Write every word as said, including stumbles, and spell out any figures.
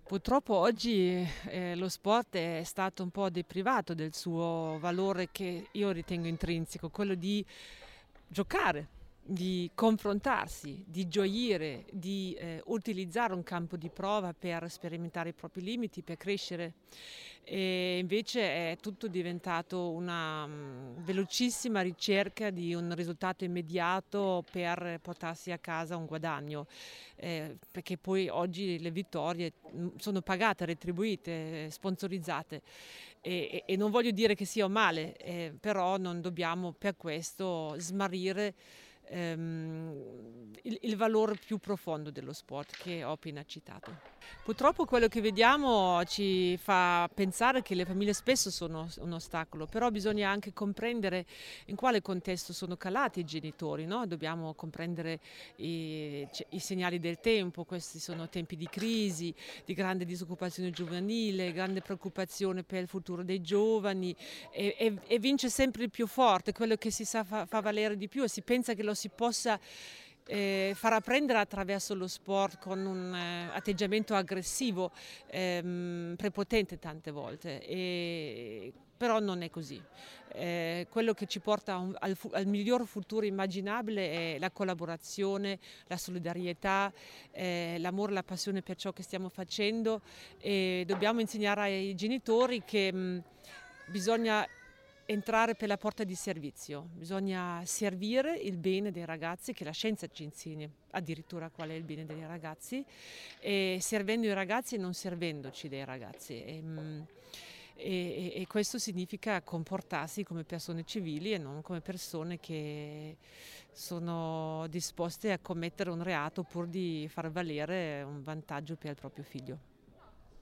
Purtroppo oggi eh, lo sport è stato un po' deprivato del suo valore che io ritengo intrinseco, quello di giocare, di confrontarsi, di gioire, di eh, utilizzare un campo di prova per sperimentare i propri limiti, per crescere. E invece è tutto diventato una mm, velocissima ricerca di un risultato immediato per portarsi a casa un guadagno. Eh, perché poi oggi le vittorie mm, sono pagate, retribuite, sponsorizzate e, e- e non voglio dire che sia male, eh, però non dobbiamo per questo smarrire ehm, il, il valore più profondo dello sport che ho appena citato. Purtroppo quello che vediamo ci fa pensare che le famiglie spesso sono un ostacolo, però bisogna anche comprendere in quale contesto sono calati i genitori, no? Dobbiamo comprendere i, cioè, i segnali del tempo, questi sono tempi di crisi, di grande disoccupazione giovanile, grande preoccupazione per il futuro dei giovani e, e- e vince sempre il più forte, quello che si sa fa, fa valere di più e si pensa che lo si possa eh, far apprendere attraverso lo sport con un eh, atteggiamento aggressivo, ehm, prepotente tante volte. E, però non è così. Eh, quello che ci porta a un- al, fu- al miglior futuro immaginabile è la collaborazione, la solidarietà, eh, l'amore, la passione per ciò che stiamo facendo e dobbiamo insegnare ai genitori che mh, bisogna entrare per la porta di servizio, bisogna servire il bene dei ragazzi, che la scienza ci insegna addirittura qual è il bene dei ragazzi, e servendo i ragazzi e non servendoci dei ragazzi. E, mh, e- e questo significa comportarsi come persone civili e non come persone che sono disposte a commettere un reato pur di far valere un vantaggio per il proprio figlio.